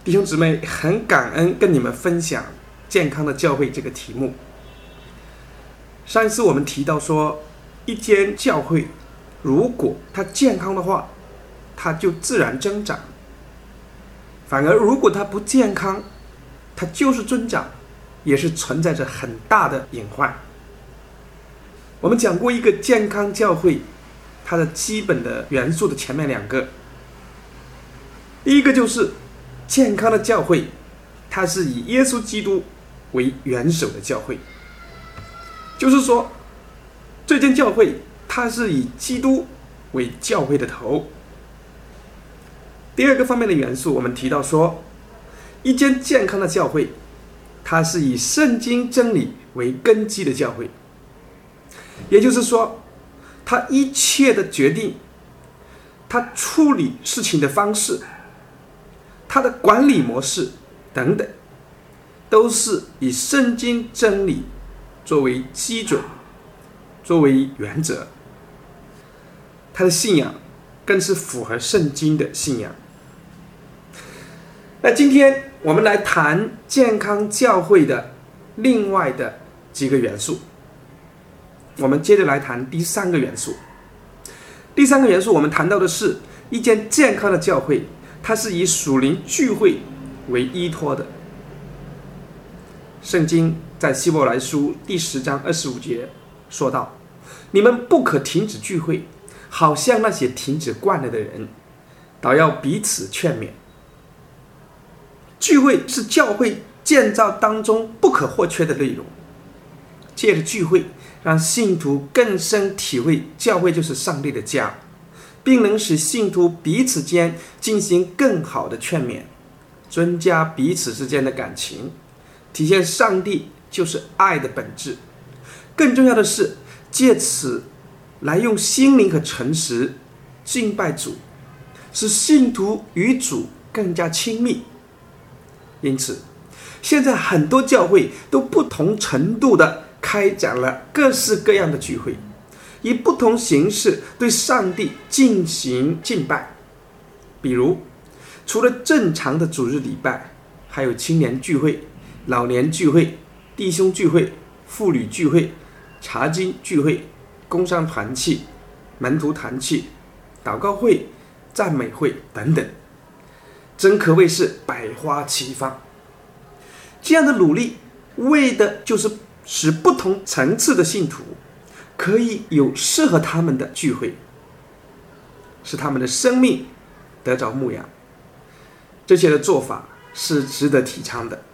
弟兄姊妹，很感恩跟你们分享健康的教会这个题目。上一次我们提到说，一间教会如果它健康的话，它就自然增长；反而如果它不健康，它就是增长，也是存在着很大的隐患。我们讲过一个健康教会它的基本的元素的前面两个，第一个就是健康的教会，它是以耶稣基督为元首的教会，就是说这间教会它是以基督为教会的头。第二个方面的元素，我们提到说，一间健康的教会，它是以圣经真理为根基的教会，也就是说，它一切的决定，它处理事情的方式，它的管理模式等等，都是以圣经真理作为基准，作为原则。他的信仰更是符合圣经的信仰。那今天我们来谈健康教会的另外的几个元素。我们接着来谈第三个元素。第三个元素我们谈到的是一间健康的教会，它是以属灵聚会为依托的。圣经在希伯来书第10章25节说道：你们不可停止聚会，好像那些停止惯了的人，倒要彼此劝勉。聚会是教会建造当中不可或缺的内容，借着聚会让信徒更深体会教会就是上帝的家，并能使信徒彼此间进行更好的劝勉，增加彼此之间的感情，体现上帝就是爱的本质。更重要的是，借此来用心灵和诚实敬拜主，使信徒与主更加亲密。因此，现在很多教会都不同程度的开展了各式各样的聚会，以不同形式对上帝进行敬拜。比如，除了正常的主日礼拜，还有青年聚会、老年聚会、弟兄聚会、妇女聚会、查经聚会、工商团契、门徒团契、祷告会、赞美会等等，真可谓是百花齐放。这样的努力为的就是使不同层次的信徒可以有适合他们的聚会，使他们的生命得着牧养。这些的做法是值得提倡的。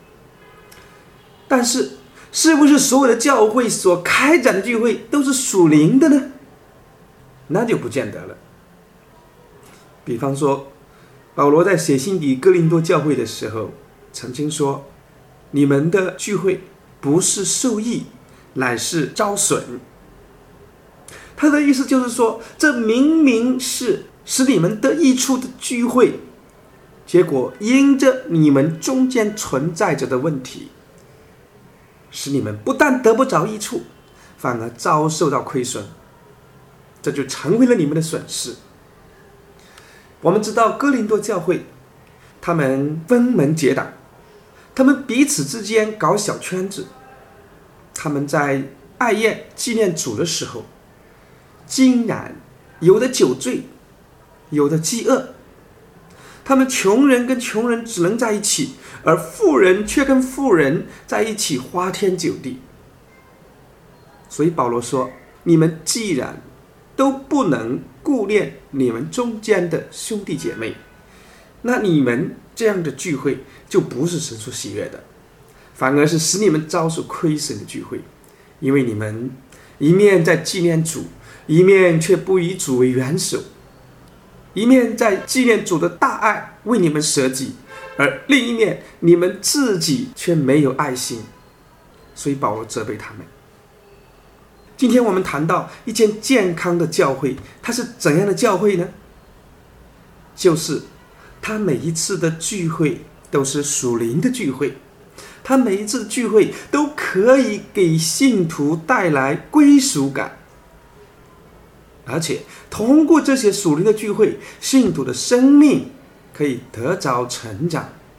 但是，是不是所有的教会所开展的聚会都是属灵的呢？那就不见得了。比方说，保罗在写信给哥林多教会的时候曾经说，你们的聚会不是受益，乃是招损。他的意思就是说，这明明是使你们得益处的聚会，结果因着你们中间存在着的问题，使你们不但得不着益处，反而遭受到亏损，这就成为了你们的损失。我们知道哥林多教会他们分门结党，他们彼此之间搞小圈子，他们在爱宴纪念主的时候，竟然有的酒醉，有的饥饿，他们穷人跟穷人只能在一起，而富人却跟富人在一起花天酒地。所以保罗说，你们既然都不能顾念你们中间的兄弟姐妹，那你们这样的聚会就不是神所喜悦的，反而是使你们遭受亏损的聚会。因为你们一面在纪念主，一面却不以主为元首，一面在纪念主的大爱为你们舍己，而另一面你们自己却没有爱心。所以保罗责备他们。今天我们谈到一间健康的教会，它是怎样的教会呢？就是它每一次的聚会都是属灵的聚会，它每一次的聚会都可以给信徒带来归属感，而且通过这些属灵的聚会，信徒的生命可以得着成长，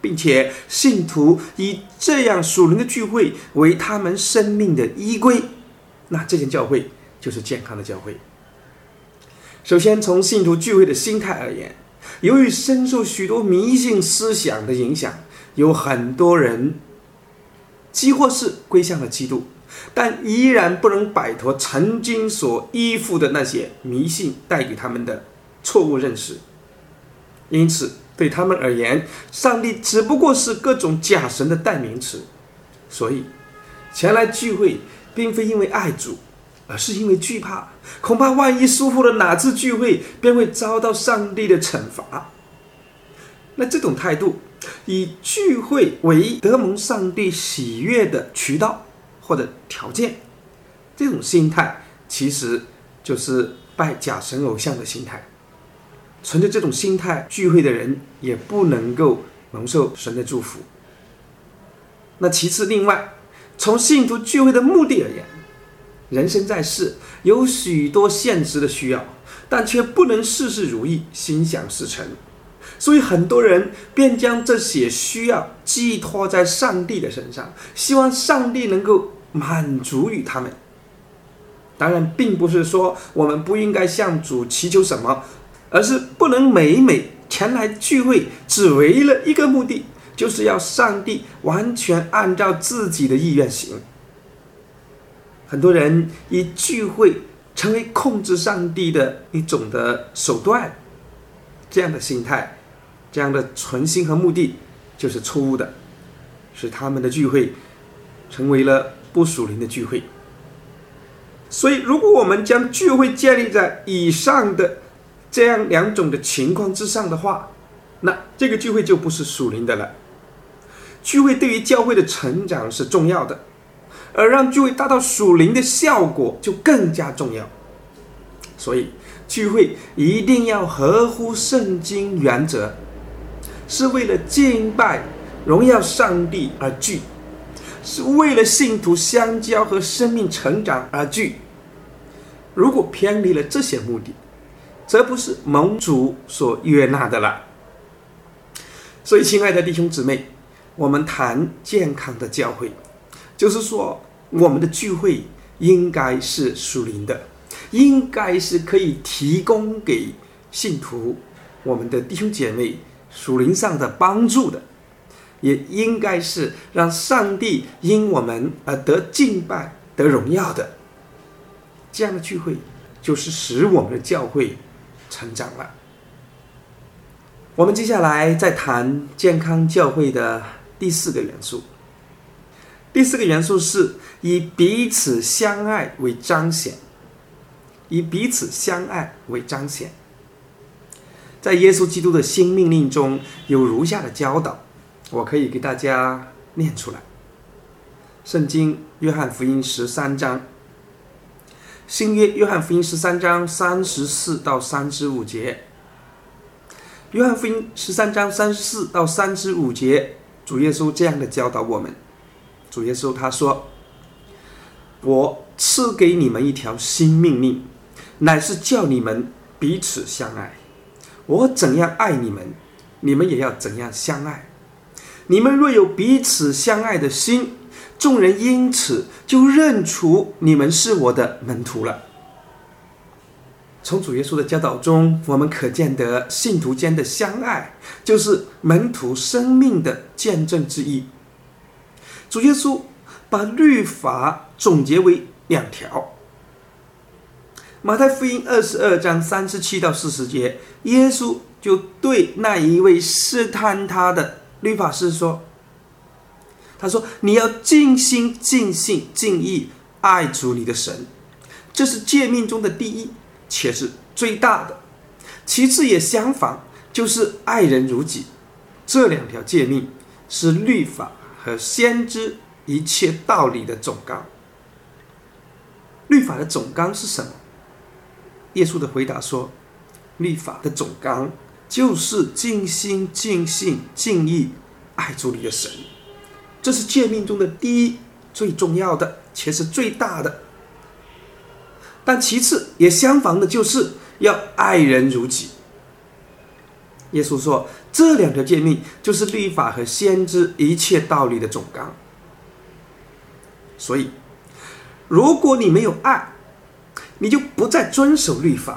并且信徒以这样属灵的聚会为他们生命的依归，那这间教会就是健康的教会。首先，从信徒聚会的心态而言，由于深受许多迷信思想的影响，有很多人几或是归向了基督，但依然不能摆脱曾经所依附的那些迷信带给他们的错误认识。因此对他们而言，上帝只不过是各种假神的代名词。所以前来聚会并非因为爱主，而是因为惧怕，恐怕万一疏忽了哪次聚会，便会遭到上帝的惩罚。那这种态度，以聚会为得蒙上帝喜悦的渠道或者条件，这种心态其实就是拜假神偶像的心态。存着这种心态聚会的人，也不能够蒙受神的祝福。那其次，另外从信徒聚会的目的而言，人生在世有许多现实的需要，但却不能事事如意，心想事成，所以很多人便将这些需要寄托在上帝的身上，希望上帝能够满足于他们。当然并不是说我们不应该向主祈求什么，而是不能每前来聚会只为了一个目的，就是要上帝完全按照自己的意愿行。很多人以聚会成为控制上帝的一种的手段，这样的心态，这样的存心和目的就是错误的，使他们的聚会成为了不属灵的聚会。所以如果我们将聚会建立在以上的这样两种的情况之上的话，那这个聚会就不是属灵的了。聚会对于教会的成长是重要的，而让聚会达到属灵的效果就更加重要。所以聚会一定要合乎圣经原则，是为了敬拜荣耀上帝而聚，是为了信徒相交和生命成长而聚。如果偏离了这些目的，则不是蒙主所悦纳的了。所以亲爱的弟兄姊妹，我们谈健康的教会，就是说我们的聚会应该是属灵的，应该是可以提供给信徒我们的弟兄姐妹属灵上的帮助的，也应该是让上帝因我们而得敬拜得荣耀的。这样的聚会就是使我们的教会成长了。我们接下来再谈健康教会的第四个元素。第四个元素是以彼此相爱为彰显。以彼此相爱为彰显。在耶稣基督的新命令中有如下的教导，我可以给大家念出来。圣经约翰福音13章，新约约翰福音13章34到35节。约翰福音13章34到35节，主耶稣这样的教导我们。主耶稣他说：我赐给你们一条新命令，乃是叫你们彼此相爱。我怎样爱你们，你们也要怎样相爱。你们若有彼此相爱的心，众人因此就认出你们是我的门徒了。从主耶稣的教导中，我们可见得信徒间的相爱就是门徒生命的见证之一。主耶稣把律法总结为2条。马太福音22章37到40节，耶稣就对那一位试探他的律法师说，他说：你要尽心尽性尽意爱主你的神，这是诫命中的第一，且是最大的。其次也相仿，就是爱人如己。这2条诫命是律法和先知一切道理的总纲。律法的总纲是什么？耶稣的回答说，律法的总纲就是尽心尽性尽意爱主你的神，这是诫命中的第一，最重要的，且是最大的。但其次也相仿的就是要爱人如己。 耶稣说，这两条诫命就是律法和先知一切道理的总纲。所以，如果你没有爱，你就不再遵守律法。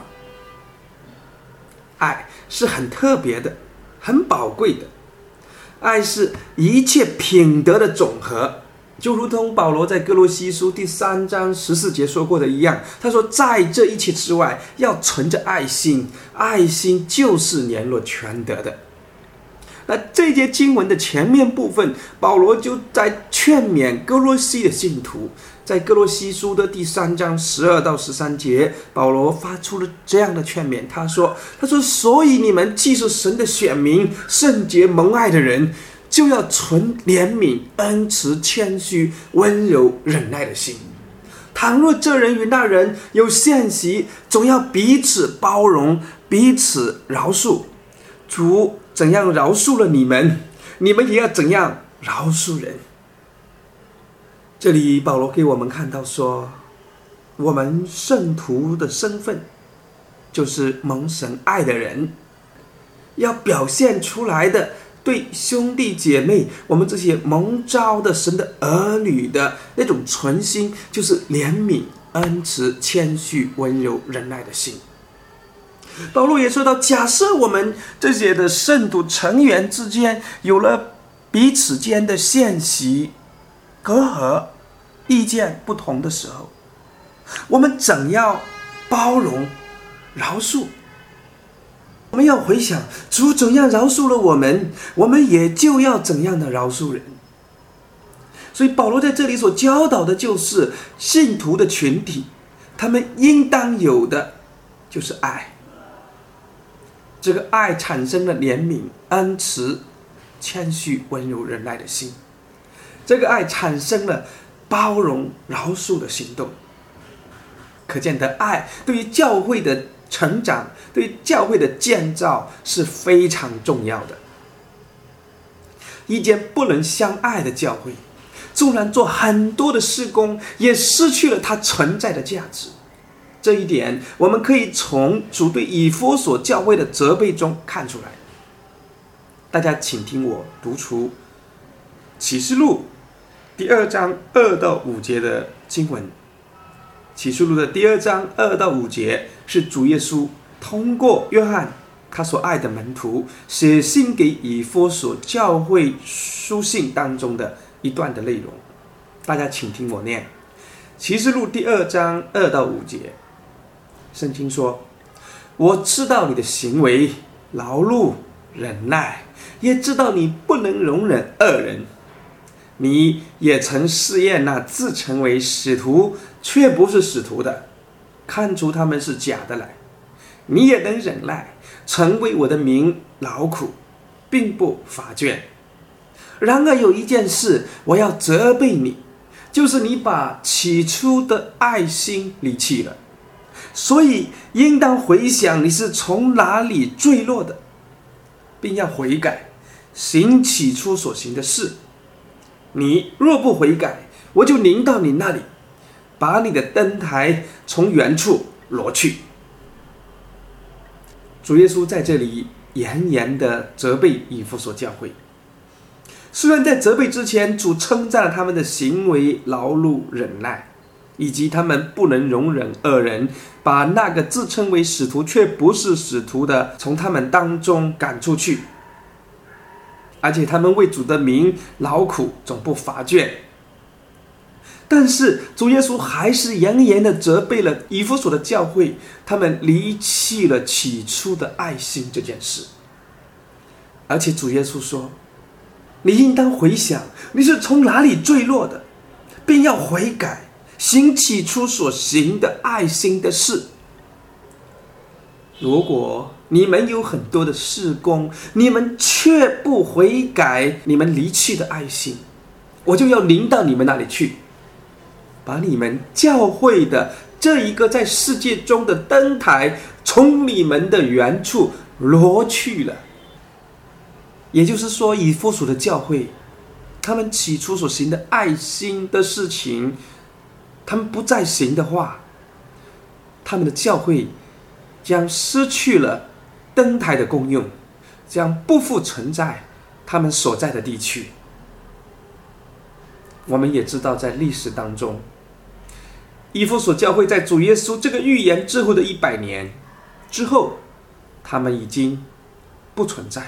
爱是很特别的，很宝贵的。爱是一切品德的总和，就如同保罗在哥罗西书第3章14节说过的一样，他说，在这一切之外，要存着爱心，爱心就是联络全德的。那这节经文的前面部分，保罗就在劝勉哥罗西的信徒。在哥罗西书的第3章12到13节，保罗发出了这样的劝勉，他说，所以你们既是神的选民，圣洁蒙爱的人，就要存怜悯、恩慈、谦虚、温柔、忍耐的心。倘若这人与那人有嫌隙，总要彼此包容，彼此饶恕。主怎样饶恕了你们，你们也要怎样饶恕人。这里保罗给我们看到说，我们圣徒的身份就是蒙神爱的人，要表现出来的对兄弟姐妹，我们这些蒙召的神的儿女的那种存心，就是怜悯、恩慈、谦虚、温柔、忍耐的心。保罗也说到，假设我们这些的圣徒成员之间有了彼此间的嫌隙、隔阂、意见不同的时候，我们怎样包容、饶恕？我们要回想主怎样饶恕了我们，我们也就要怎样的饶恕人。所以保罗在这里所教导的就是信徒的群体，他们应当有的就是爱。这个爱产生了怜悯、恩慈、谦虚、温柔、忍耐的心。这个爱产生了包容、饶恕的行动。可见的爱对于教会的成长，对于教会的建造是非常重要的。一间不能相爱的教会，纵然做很多的事工，也失去了它存在的价值。这一点我们可以从主对以弗所教会的责备中看出来。大家请听我读出启示录第2章2到5节的经文。启示录的第2章2到5节是主耶稣通过约翰他所爱的门徒写信给以弗所教会书信当中的一段的内容。大家请听我念启示录第2章2到5节。圣经说，我知道你的行为劳碌忍耐，也知道你不能容忍恶人。你也曾试验那自称为使徒却不是使徒的，看出他们是假的来。你也能忍耐，曾为我的名劳苦，并不乏倦。然而有一件事我要责备你，就是你把起初的爱心离弃了。所以应当回想你是从哪里坠落的，并要悔改，行起初所行的事。你若不悔改，我就临到你那里，把你的灯台从原处挪去。主耶稣在这里严严地责备以弗所教会。虽然在责备之前，主称赞了他们的行为劳碌忍耐，以及他们不能容忍恶人，把那个自称为使徒却不是使徒的从他们当中赶出去。而且他们为主的名劳苦，总不乏倦。但是主耶稣还是严严地责备了以弗所的教会，他们离弃了起初的爱心这件事。而且主耶稣说，你应当回想你是从哪里坠落的，并要悔改，行起初所行的爱心的事。如果你们有很多的事工，你们却不悔改你们离弃的爱心，我就要临到你们那里去，把你们教会的这一个在世界中的灯台从你们的原处挪去了。也就是说，以弗所的教会，他们起初所行的爱心的事情，他们不再行的话，他们的教会将失去了灯台的功用， 将不复存在他们所在的地区。我们也知道，在历史当中，以弗所教会在主耶稣这个预言之后的100年之后，他们已经不存在了。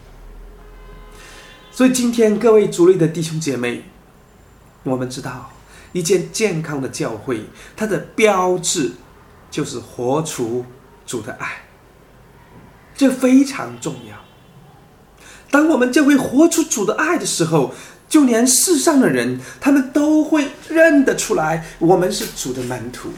所以今天各位主内的弟兄姐妹，我们知道一间健康的教会，它的标志就是活出主的爱，这非常重要。当我们教会活出主的爱的时候，就连世上的人，他们都会认得出来，我们是主的门徒。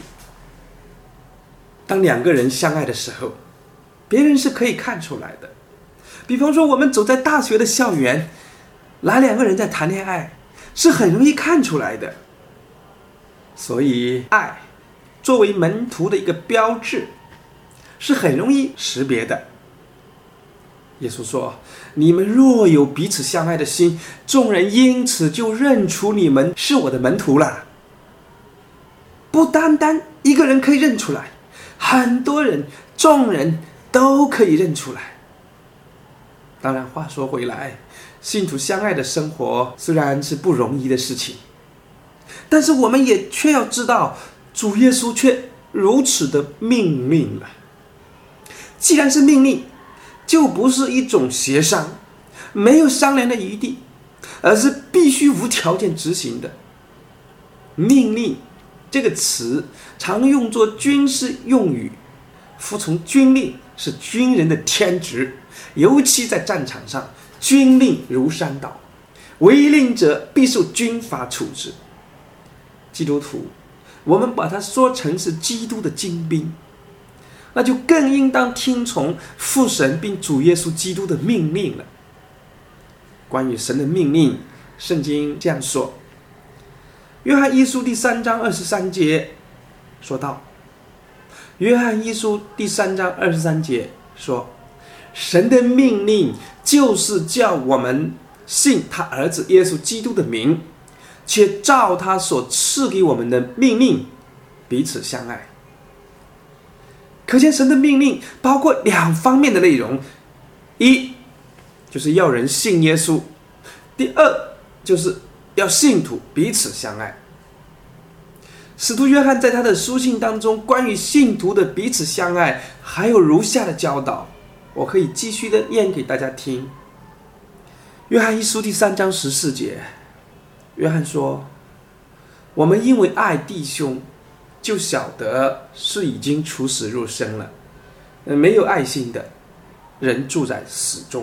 当2个人相爱的时候，别人是可以看出来的。比方说，我们走在大学的校园，哪2个人在谈恋爱，是很容易看出来的。所以，爱作为门徒的一个标志，是很容易识别的。耶稣说：“你们若有彼此相爱的心，众人因此就认出你们是我的门徒了。”不单单1个人可以认出来，很多人、众人都可以认出来。当然，话说回来，信徒相爱的生活虽然是不容易的事情，但是我们也却要知道，主耶稣却如此的命令了。既然是命令，就不是一种协商，没有商量的余地，而是必须无条件执行的。命令这个词常用作军事用语，服从军令是军人的天职，尤其在战场上，军令如山倒，违令者必受军法处置。基督徒，我们把它说成是基督的精兵，那就更应当听从父神并主耶稣基督的命令了。关于神的命令，圣经这样说：约翰一书第3章23节说道，约翰一书第3章23节说，神的命令就是叫我们信他儿子耶稣基督的名，且照他所赐给我们的命令彼此相爱。可见神的命令包括2方面的内容，一就是要人信耶稣，第二就是要信徒彼此相爱。使徒约翰在他的书信当中，关于信徒的彼此相爱还有如下的教导，我可以继续的念给大家听。约翰一书第3章14节，约翰说，我们因为爱弟兄，就晓得是已经处死入生了。没有爱心的人住在死中。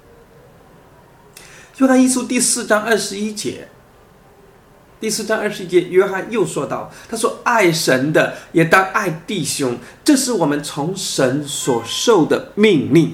约翰一书第4章21节，约翰又说到，他说，爱神的也当爱弟兄，这是我们从神所受的命令。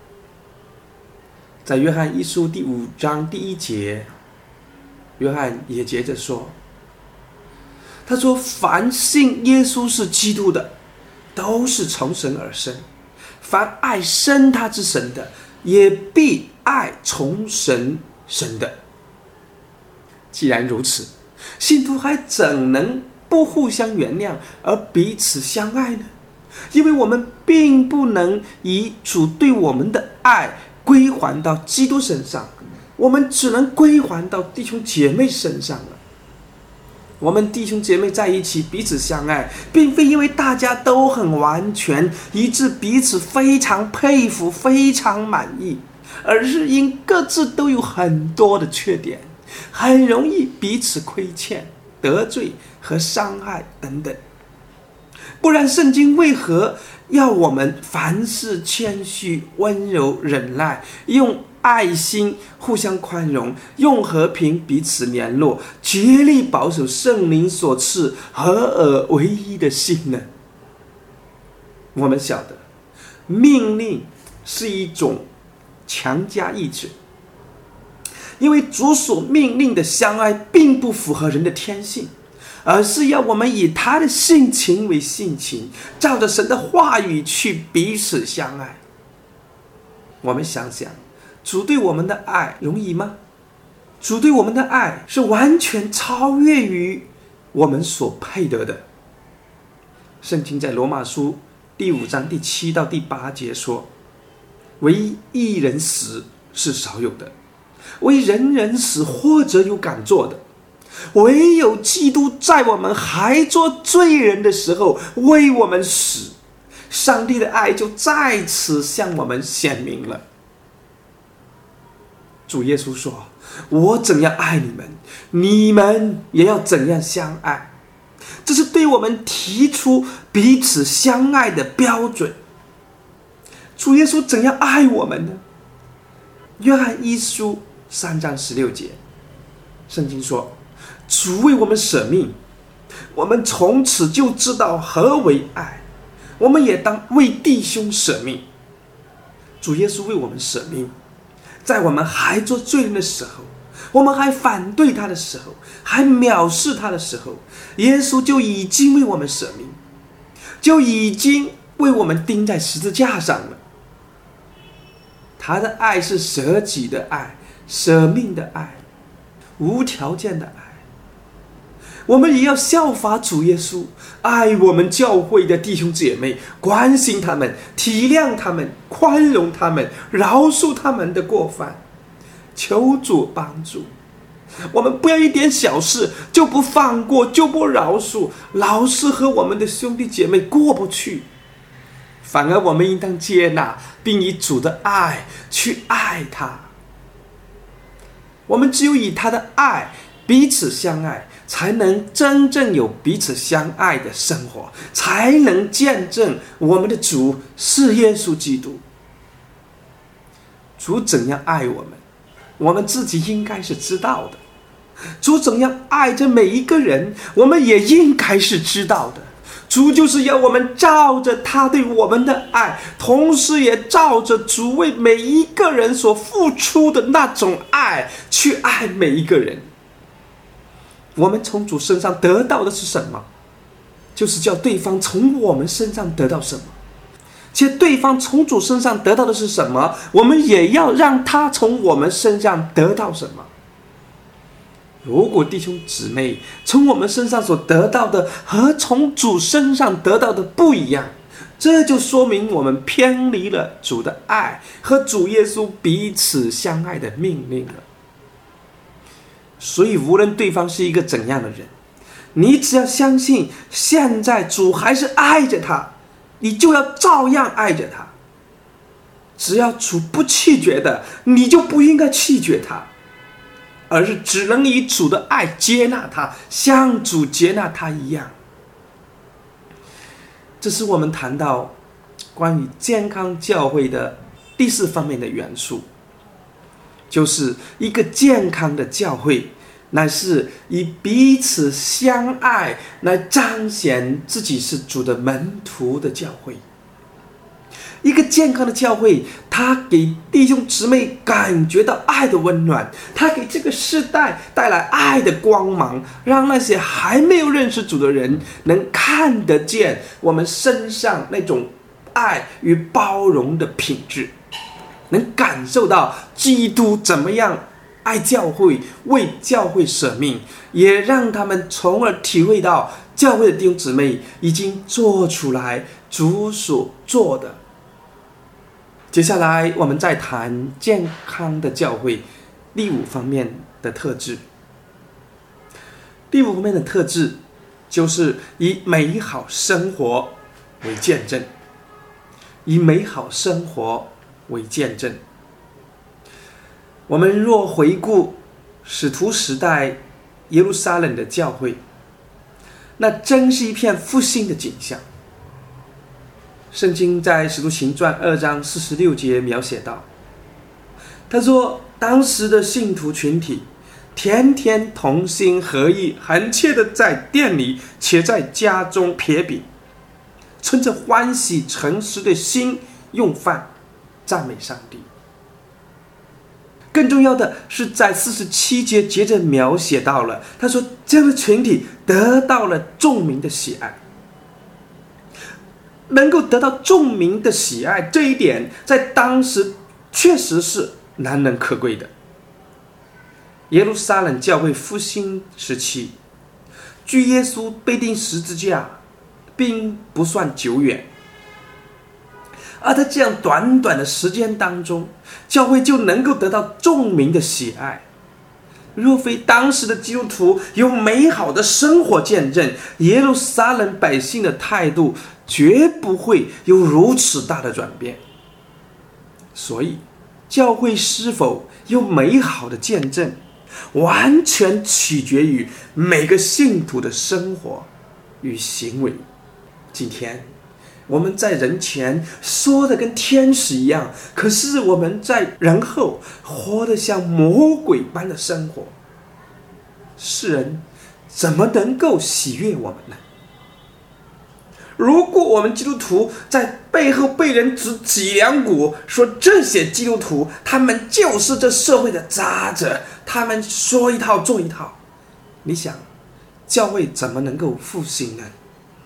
在约翰一书第5章第1节，约翰也接着说，他说，凡信耶稣是基督的，都是从神而生，凡爱生他之神的，也必爱从神生的。既然如此，信徒还怎能不互相原谅而彼此相爱呢？因为我们并不能以主对我们的爱归还到基督身上，我们只能归还到弟兄姐妹身上了。我们弟兄姐妹在一起彼此相爱，并非因为大家都很完全，以致彼此非常佩服、非常满意，而是因各自都有很多的缺点，很容易彼此亏欠、得罪和伤害等等。不然圣经为何要我们凡事谦虚、温柔、忍耐，用爱心互相宽容，用和平彼此联络，竭力保守圣灵所赐合而为一的心呢？我们晓得，命令是一种强加意志，因为主所命令的相爱并不符合人的天性，而是要我们以他的性情为性情，照着神的话语去彼此相爱。我们想想，主对我们的爱容易吗？主对我们的爱是完全超越于我们所配得的。圣经在罗马书第5章第7到第8节说， 为一人死是少有的，为人人死或者有敢做的，唯有基督在我们还做罪人的时候为我们死，上帝的爱就在此向我们显明了。主耶稣说，我怎样爱你们，你们也要怎样相爱。这是对我们提出彼此相爱的标准。主耶稣怎样爱我们呢？约翰一书3章16节，圣经说，主为我们舍命，我们从此就知道何为爱，我们也当为弟兄舍命。主耶稣为我们舍命，在我们还做罪人的时候，我们还反对他的时候，还藐视他的时候，耶稣就已经为我们舍命，就已经为我们钉在十字架上了。他的爱是舍己的爱，舍命的爱，无条件的爱。我们也要效法主耶稣，爱我们教会的弟兄姐妹，关心他们，体谅他们，宽容他们，饶恕他们的过犯。求主帮助我们，不要一点小事就不放过，就不饶恕，老是和我们的兄弟姐妹过不去。反而我们应当接纳，并以主的爱去爱他。我们只有以他的爱彼此相爱，才能真正有彼此相爱的生活，才能见证我们的主是耶稣基督。主怎样爱我们，我们自己应该是知道的。主怎样爱着每一个人，我们也应该是知道的。主就是要我们照着他对我们的爱，同时也照着主为每一个人所付出的那种爱去爱每一个人。我们从主身上得到的是什么？就是叫对方从我们身上得到什么。且对方从主身上得到的是什么，我们也要让他从我们身上得到什么。如果弟兄姊妹从我们身上所得到的和从主身上得到的不一样，这就说明我们偏离了主的爱和主耶稣彼此相爱的命令了。所以无论对方是一个怎样的人，你只要相信现在主还是爱着他，你就要照样爱着他。只要主不弃绝的，你就不应该弃绝他，而是只能以主的爱接纳他，像主接纳他一样。这是我们谈到关于健康教会的第4方面的元素，就是一个健康的教会乃是以彼此相爱来彰显自己是主的门徒的教会。一个健康的教会，他给弟兄姊妹感觉到爱的温暖，他给这个世代带来爱的光芒，让那些还没有认识主的人能看得见我们身上那种爱与包容的品质，能感受到基督怎么样爱教会，为教会舍命，也让他们从而体会到教会的弟兄姊妹已经做出来主所做的。接下来我们再谈健康的教会第5方面的特质。第5方面的特质就是以美好生活为见证，以美好生活为见证。我们若回顾使徒时代耶路撒冷的教会，那真是一片复兴的景象。圣经在使徒行传2章46节描写到，他说当时的信徒群体天天同心合意，恳切的在店里且在家中撇饼，存着欢喜诚实的心用饭，赞美上帝。更重要的是在47节接着描写到了，他说这样的群体得到了众民的喜爱。能够得到众民的喜爱，这一点在当时确实是难能可贵的。耶路撒冷教会复兴时期，距耶稣被钉十字架并不算久远， 而在这样短短的时间当中，教会就能够得到众民的喜爱。若非当时的基督徒有美好的生活见证，耶路撒冷百姓的态度绝不会有如此大的转变。所以教会是否有美好的见证，完全取决于每个信徒的生活与行为。今天我们在人前说的跟天使一样，可是我们在人后活得像魔鬼般的生活，世人怎么能够喜悦我们呢？如果我们基督徒在背后被人指脊梁骨，说这些基督徒他们就是这社会的渣子，他们说一套做一套，你想教会怎么能够复兴呢？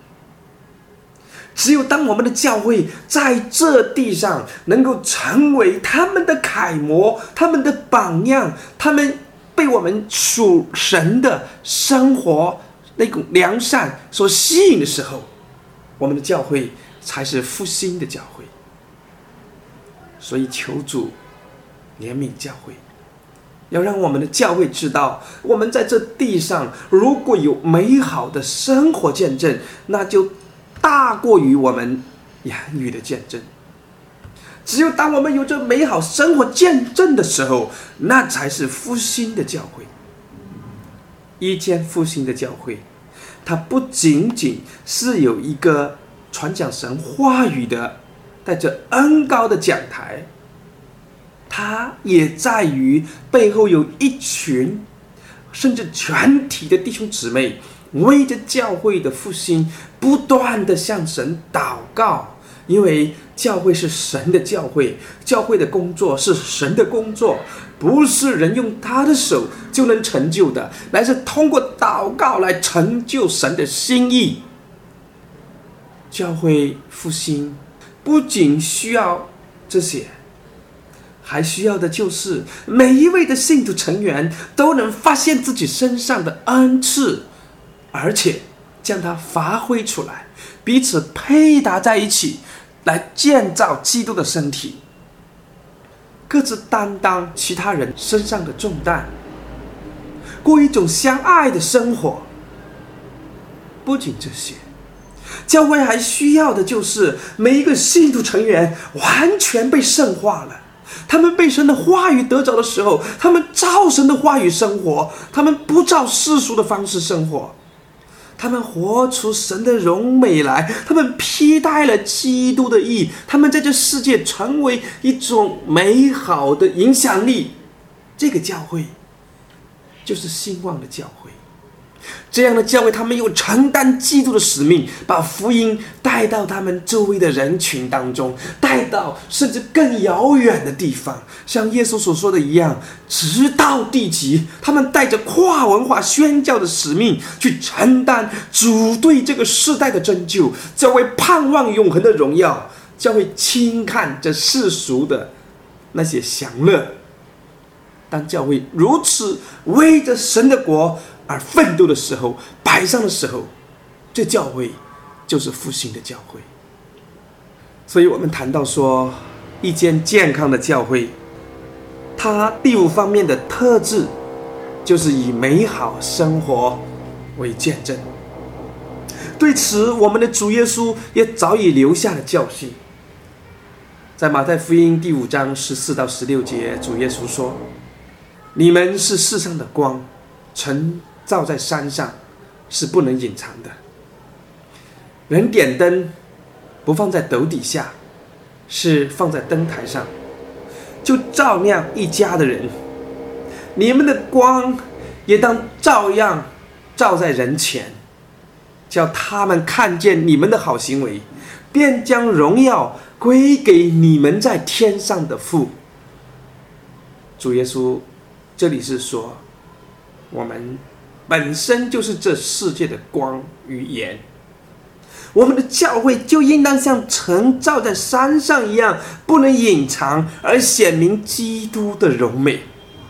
只有当我们的教会在这地上能够成为他们的楷模，他们的榜样，他们被我们属神的生活那种良善所吸引的时候，我们的教会才是复兴的教会。所以求主怜悯教会，要让我们的教会知道，我们在这地上如果有美好的生活见证，那就大过于我们言语的见证。只有当我们有着美好生活见证的时候，那才是复兴的教会。一间复兴的教会，它不仅仅是有一个传讲神话语的带着恩膏的讲台，它也在于背后有一群甚至全体的弟兄姊妹为着教会的复兴不断的向神祷告。因为教会是神的教会，教会的工作是神的工作，不是人用他的手就能成就的，乃是通过祷告来成就神的心意。教会复兴不仅需要这些，还需要的就是每一位的信徒成员都能发现自己身上的恩赐，而且将它发挥出来，彼此配搭在一起，来建造基督的身体，各自担当其他人身上的重担，过一种相爱的生活。不仅这些，教会还需要的就是每一个信徒成员完全被圣化了。他们被神的话语得着的时候，他们照神的话语生活，他们不照世俗的方式生活，他们活出神的荣美来，他们披戴了基督的义，他们在这世界成为一种美好的影响力。这个教会就是兴旺的教会。这样的教会，他们有承担基督的使命，把福音带到他们周围的人群当中，带到甚至更遥远的地方，像耶稣所说的一样，直到地极，他们带着跨文化宣教的使命去承担主对这个世代的拯救。教会盼望永恒的荣耀，教会轻看这世俗的那些享乐。当教会如此为着神的国而奋斗的时候，摆上的时候，这教会就是复兴的教会。所以我们谈到说，一间健康的教会，它第5方面的特质就是以美好生活为见证。对此，我们的主耶稣也早已留下了教训。在马太福音第5章14到16节，主耶稣说：你们是世上的光，晨照在山上，是不能隐藏的。人点灯不放在斗底下，是放在灯台上，就照亮一家的人。你们的光也当照样照在人前，叫他们看见你们的好行为，便将荣耀归给你们在天上的父。主耶稣这里是说，我们本身就是这世界的光与盐，我们的教会就应当像晨照在山上一样，不能隐藏，而显明基督的荣美。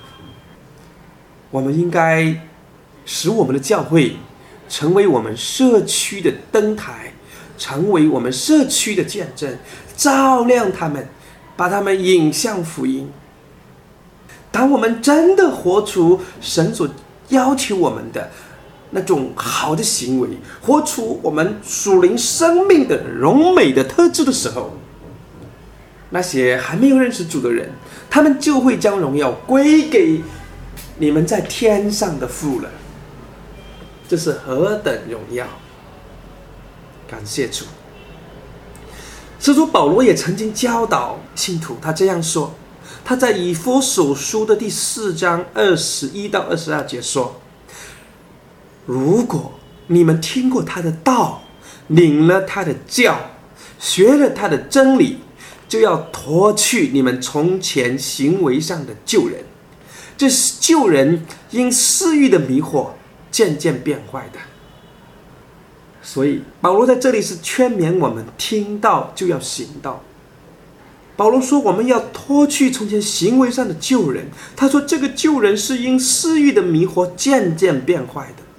我们应该使我们的教会成为我们社区的灯台， 成为我们社区的见证，照亮他们，把他们引向福音。当我们真的活出神所要求我们的那种好的行为，活出我们属灵生命的荣美的特质的时候，那些还没有认识主的人，他们就会将荣耀归给你们在天上的父了。这是何等荣耀！感谢主。使徒保罗也曾经教导信徒，他这样说，他在以弗所书的第4章21到22节说，如果你们听过他的道，领了他的教，学了他的真理，就要脱去你们从前行为上的旧人，这旧人因私欲的迷惑渐渐变坏的。所以保罗在这里是劝勉我们，听到就要行道。保罗说我们要脱去从前行为上的旧人，他说这个旧人是因私欲的迷惑渐渐变坏的。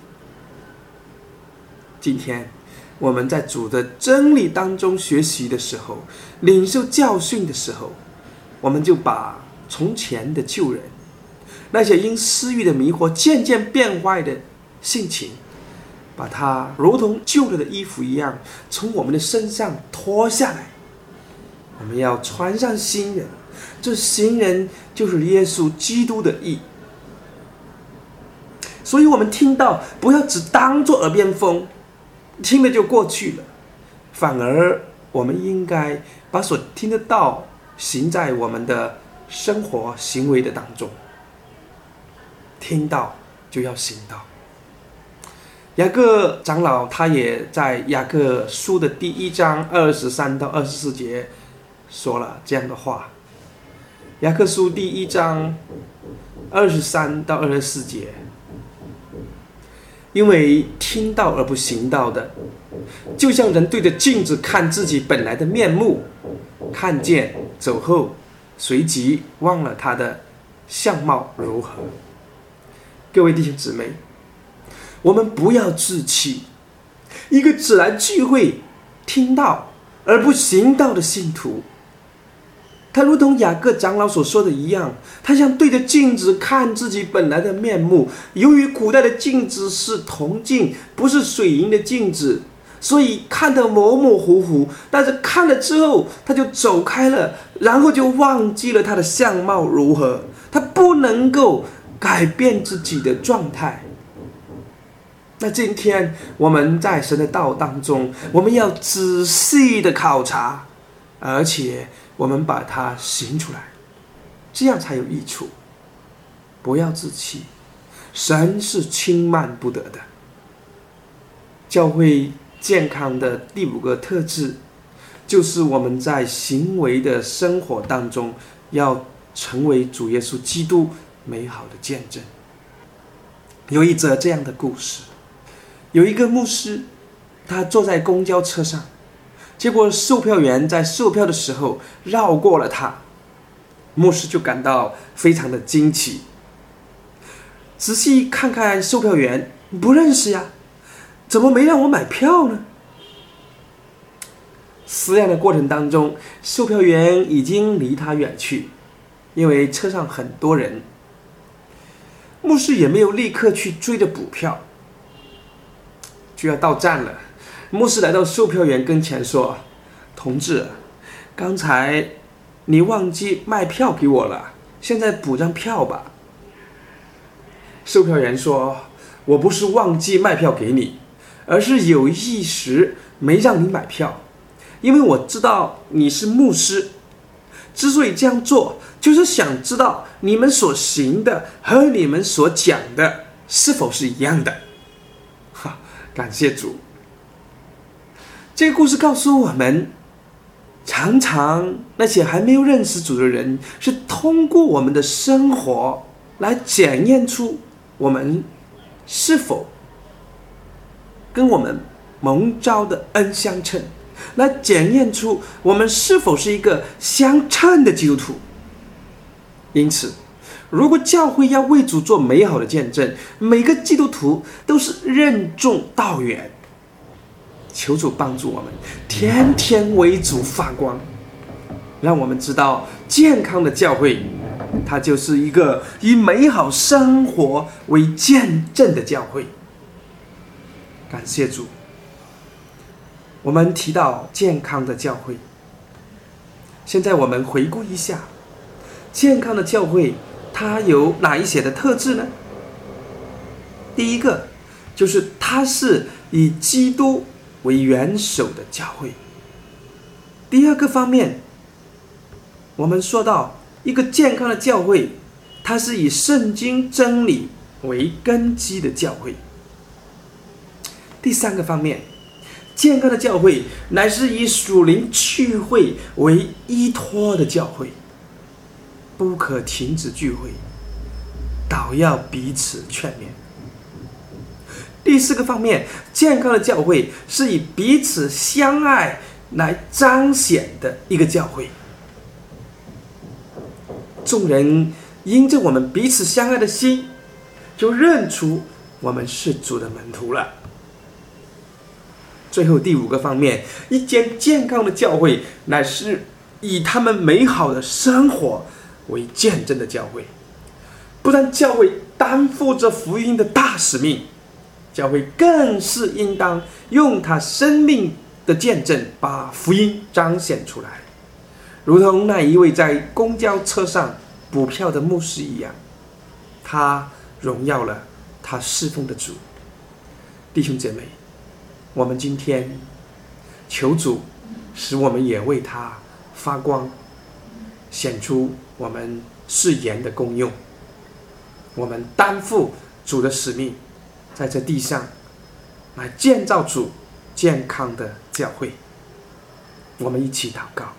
今天我们在主的真理当中学习的时候，领受教训的时候，我们就把从前的旧人，那些因私欲的迷惑渐渐变坏的性情，把它如同旧了的衣服一样从我们的身上脱下来。我们要穿上新人，这新人就是耶稣基督的义。所以我们听到不要只当作耳边风，听了就过去了，反而我们应该把所听的道行在我们的生活行为的当中。听到就要行道。雅各长老他也在雅各书的第1章23到24节说了这样的话。雅各书第1章23到24节，因为听到而不行道的，就像人对着镜子看自己本来的面目，看见走后，随即忘了他的相貌如何。各位弟兄姊妹，我们不要自欺，一个只来聚会听道而不行道的信徒，他如同雅各长老所说的一样，他像对着镜子看自己本来的面目。由于古代的镜子是铜镜，不是水银的镜子，所以看得模模糊糊，但是看了之后他就走开了，然后就忘记了他的相貌如何，他不能够改变自己的状态。那今天我们在神的道当中，我们要仔细的考察，而且我们把它行出来，这样才有益处。不要自欺，神是轻慢不得的。教会健康的第5个特质，就是我们在行为的生活当中要成为主耶稣基督美好的见证。有一则这样的故事，有一个牧师，他坐在公交车上，结果售票员在售票的时候绕过了他，牧师就感到非常的惊奇。仔细看看售票员，不认识呀，怎么没让我买票呢？思量的过程当中，售票员已经离他远去，因为车上很多人。牧师也没有立刻去追着补票。就要到站了，牧师来到售票员跟前说：“同志，刚才你忘记卖票给我了，现在补张票吧。”售票员说：“我不是忘记卖票给你，而是有意识没让你买票，因为我知道你是牧师，之所以这样做，就是想知道你们所行的和你们所讲的是否是一样的。”感谢主。这个故事告诉我们，常常那些还没有认识主的人，是通过我们的生活来检验出我们是否跟我们蒙召的恩相称，来检验出我们是否是一个相称的基督徒。因此，如果教会要为主做美好的见证，每个基督徒都是任重道远。 求主帮助我们，天天为主发光，让我们知道健康的教会，它就是一个以美好生活为见证的教会。感谢主。我们提到健康的教会，现在我们回顾一下，健康的教会它有哪一些的特质呢？第一个就是它是以基督为元首的教会。第二个方面，我们说到一个健康的教会，它是以圣经真理为根基的教会。第三个方面，健康的教会乃是以属灵聚会为依托的教会，不可停止聚会，倒要彼此劝勉。第四个方面，健康的教会是以彼此相爱来彰显的一个教会。众人因着我们彼此相爱的心，就认出我们是主的门徒了。最后第五个方面，一间健康的教会乃是以他们美好的生活为见证的教会。不但教会担负着福音的大使命，教会更是应当用他生命的见证把福音彰显出来，如同那一位在公交车上补票的牧师一样，他荣耀了他侍奉的主。弟兄姐妹，我们今天求主使我们也为他发光，显出我们是盐的功用。我们担负主的使命，在这地上来建造主健康的教会。我们一起祷告。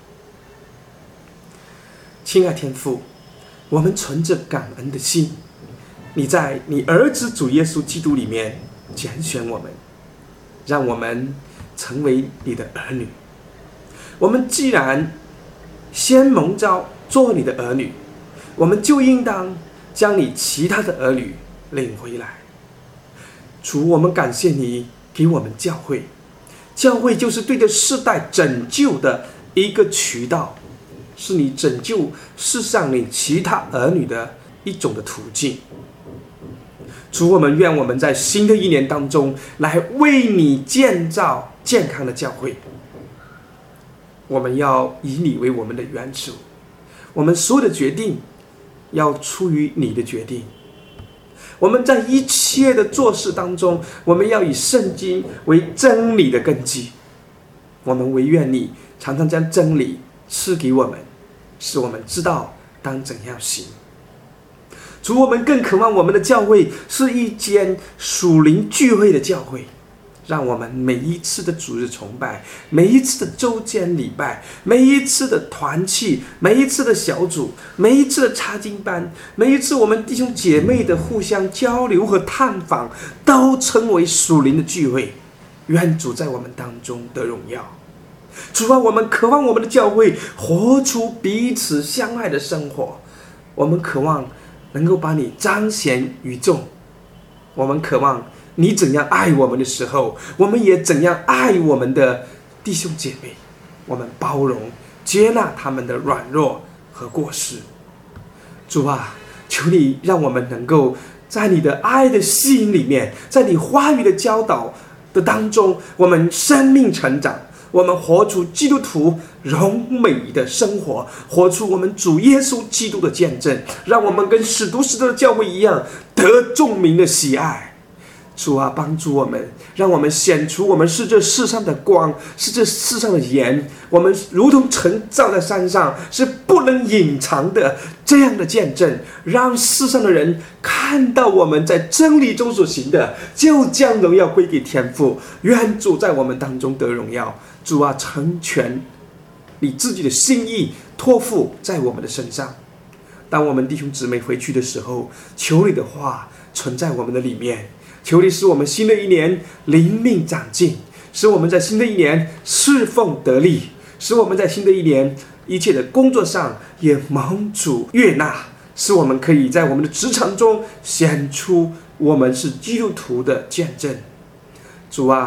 亲爱天父，我们存着感恩的心，你在你儿子主耶稣基督里面拣选我们，让我们成为你的儿女。我们既然先蒙召做你的儿女，我们就应当将你其他的儿女领回来。主，我们感谢你给我们教会，教会就是对这世代拯救的一个渠道，是你拯救世上你其他儿女的一种的途径。主，我们愿我们在新的一年当中来为你建造健康的教会。我们要以你为我们的元首，我们所有的决定要出于你的决定。我们在一切的做事当中，我们要以圣经为真理的根基。我们唯愿你常常将真理赐给我们，使我们知道当怎样行。主，我们更渴望我们的教会是一间属灵聚会的教会，让我们每一次的主日崇拜，每一次的周间礼拜，每一次的团契，每一次的小组，每一次的查经班，每一次我们弟兄姐妹的互相交流和探访，都成为属灵的聚会。愿主在我们当中得荣耀。主啊，我们渴望我们的教会活出彼此相爱的生活，我们渴望能够把你彰显于众。我们渴望你怎样爱我们的时候，我们也怎样爱我们的弟兄姐妹。我们包容接纳他们的软弱和过失。主啊，求你让我们能够在你的爱的吸引里面，在你话语的教导的当中，我们生命成长，我们活出基督徒荣美的生活，活出我们主耶稣基督的见证，让我们跟使徒时代的教会一样，得众民的喜爱。主啊，帮助我们，让我们显出我们是这世上的光，是这世上的盐，我们如同晨照在山上，是不能隐藏的这样的见证，让世上的人看到我们在真理中所行的，就将荣耀归给天父。愿主在我们当中得荣耀。主啊，成全你自己的心意托付在我们的身上。当我们弟兄姊妹回去的时候，求你的话存在我们的里面，求你使我们新的一年灵命长进，使我们在新的一年侍奉得力，使我们在新的一年一切的工作上也蒙主悦纳，使我们可以在我们的职场中显出我们是基督徒的见证。主啊，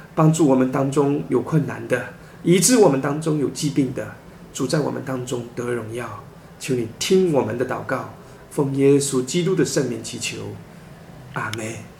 帮助我们当中有困难的，医治我们当中有疾病的，主在我们当中得荣耀。求你听我们的祷告，奉耶稣基督的圣名祈求，阿们。